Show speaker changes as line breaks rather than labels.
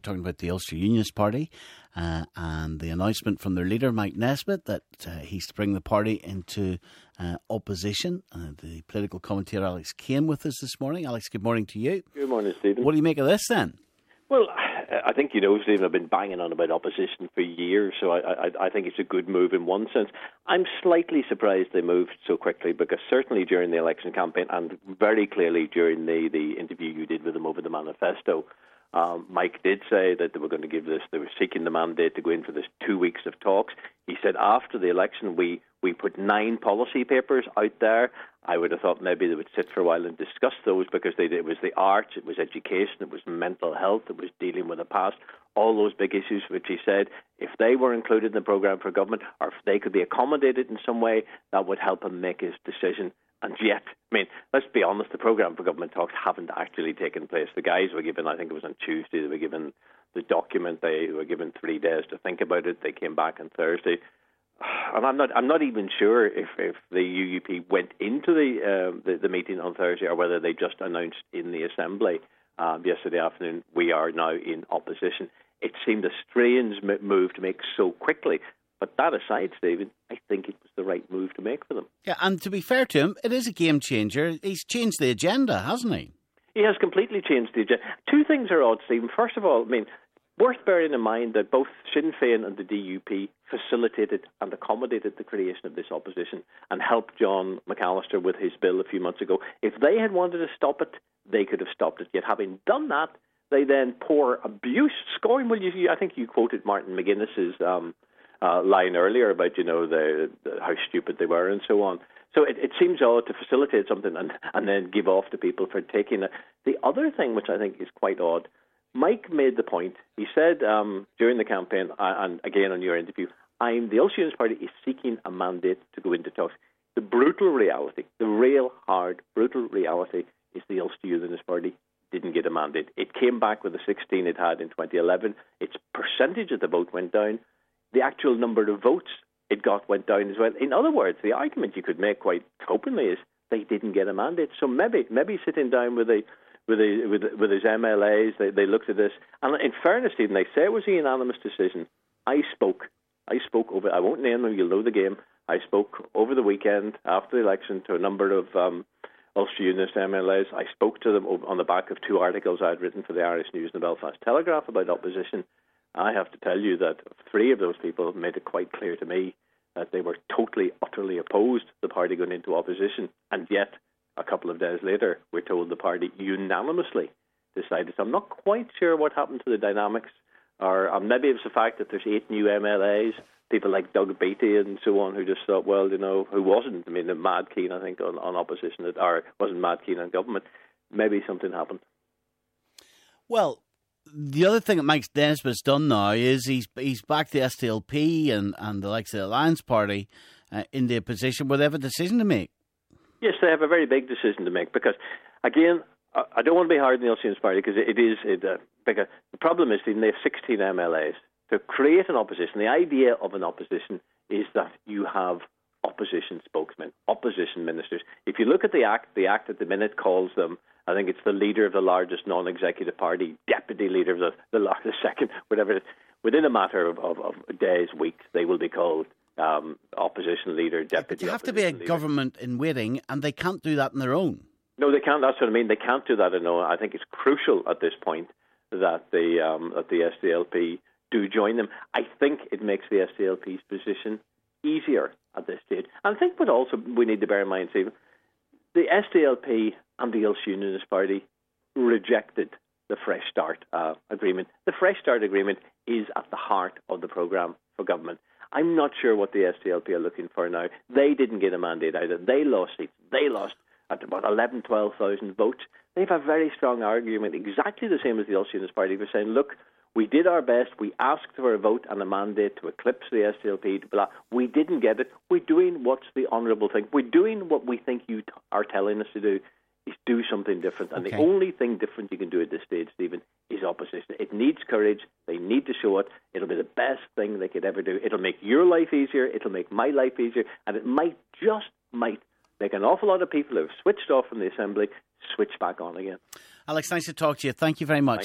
talking about the Ulster Unionist Party and the announcement from their leader, Mike Nesbitt, that he's to bring the party into opposition. The political commentator Alex Kane with us this morning. Alex, good morning to you.
Good morning, Stephen.
What do you make of this then?
Well, I think, Stephen, I've been banging on about opposition for years, so I think it's a good move in one sense. I'm slightly surprised they moved so quickly, because certainly during the election campaign and very clearly during the interview you did with them over the manifesto, Mike did say that they were going to give this, they were seeking the mandate to go in for this 2 weeks of talks. He said after the election we put 9 policy papers out there. I would have thought maybe they would sit for a while and discuss those, because it was the arts, it was education, it was mental health, it was dealing with the past, all those big issues which he said if they were included in the programme for government, or if they could be accommodated in some way, that would help him make his decision. And yet, let's be honest, the programme for government talks haven't actually taken place. The guys were given, I think it was on Tuesday, they were given the document, they were given 3 days to think about it, they came back on Thursday. And I'm not even sure if the UUP went into the meeting on Thursday, or whether they just announced in the Assembly yesterday afternoon, we are now in opposition. It seemed a strange move to make so quickly. But that aside, Stephen, I think it was the right move to make for them.
Yeah, and to be fair to him, it is a game changer. He's changed the agenda, hasn't he?
He has completely changed the agenda. 2 things are odd, Stephen. First of all, worth bearing in mind that both Sinn Féin and the DUP facilitated and accommodated the creation of this opposition and helped John McAllister with his bill a few months ago. If they had wanted to stop it, they could have stopped it. Yet having done that, they then pour abuse, scorn. Well, I think you quoted Martin McGuinness's line earlier about, how stupid they were and so on. So it seems odd to facilitate something and then give off to people for taking it. The other thing, which I think is quite odd, Mike made the point. He said during the campaign, and again on your interview, the Ulster Unionist Party is seeking a mandate to go into talks. The brutal reality, the real hard, brutal reality, is the Ulster Unionist Party didn't get a mandate. It came back with the 16 it had in 2011. Its percentage of the vote went down. The actual number of votes it got went down as well. In other words, the argument you could make quite openly is they didn't get a mandate. So maybe sitting down with his MLAs, they looked at this, and in fairness, Stephen, they say it was a unanimous decision. I spoke over, I won't name them, you'll know the game. I spoke over the weekend after the election to a number of Ulster Unionist MLAs. I spoke to them on the back of 2 articles I'd written for the Irish News and the Belfast Telegraph about opposition. I have to tell you that 3 of those people made it quite clear to me that they were totally, utterly opposed to the party going into opposition, and yet a couple of days later, we're told the party unanimously decided. So I'm not quite sure what happened to the dynamics, or maybe it was the fact that there's 8 new MLAs, people like Doug Beattie and so on, who just thought, well, who wasn't, mad keen, I think, on opposition, or wasn't mad keen on government. Maybe something happened.
Well, the other thing that Mike Nesbitt's done now is he's backed the SDLP and the likes of the Alliance Party into a position where they have a decision to make.
Yes, they have a very big decision to make, because, again, I don't want to be hard on the Ulster Unionist Party, because because the problem is they have 16 MLAs. To create an opposition, the idea of an opposition is that you have opposition spokesmen, opposition ministers. If you look at the Act at the minute calls them, I think it's the leader of the largest non-executive party, deputy leader of the second, whatever it is. Within a matter of days, weeks, they will be called opposition leader, deputy.
But you have to be a government in waiting, and they can't do that on their own.
No, they can't. That's what I mean. They can't do that on their own. I think it's crucial at this point that the SDLP do join them. I think it makes the SDLP's position easier at this stage. And I think what also we need to bear in mind, Stephen, the SDLP and the Ulster Unionist Party rejected the Fresh Start agreement. The Fresh Start agreement is at the heart of the programme for government. I'm not sure what the SDLP are looking for now. They didn't get a mandate either. They lost seats. They lost at about 11,000, 12,000 votes. They have a very strong argument, exactly the same as the Ulster Unionist Party, for saying, look, we did our best. We asked for a vote and a mandate to eclipse the SDLP. Blah. We didn't get it. We're doing what's the honourable thing. We're doing what we think you are telling us to do, is do something different. And the only thing different you can do at this stage, Stephen, is opposition. It needs courage. They need to show it. It'll be the best thing they could ever do. It'll make your life easier. It'll make my life easier. And it might make an awful lot of people who have switched off from the Assembly switch back on again.
Alex, nice to talk to you. Thank you very much.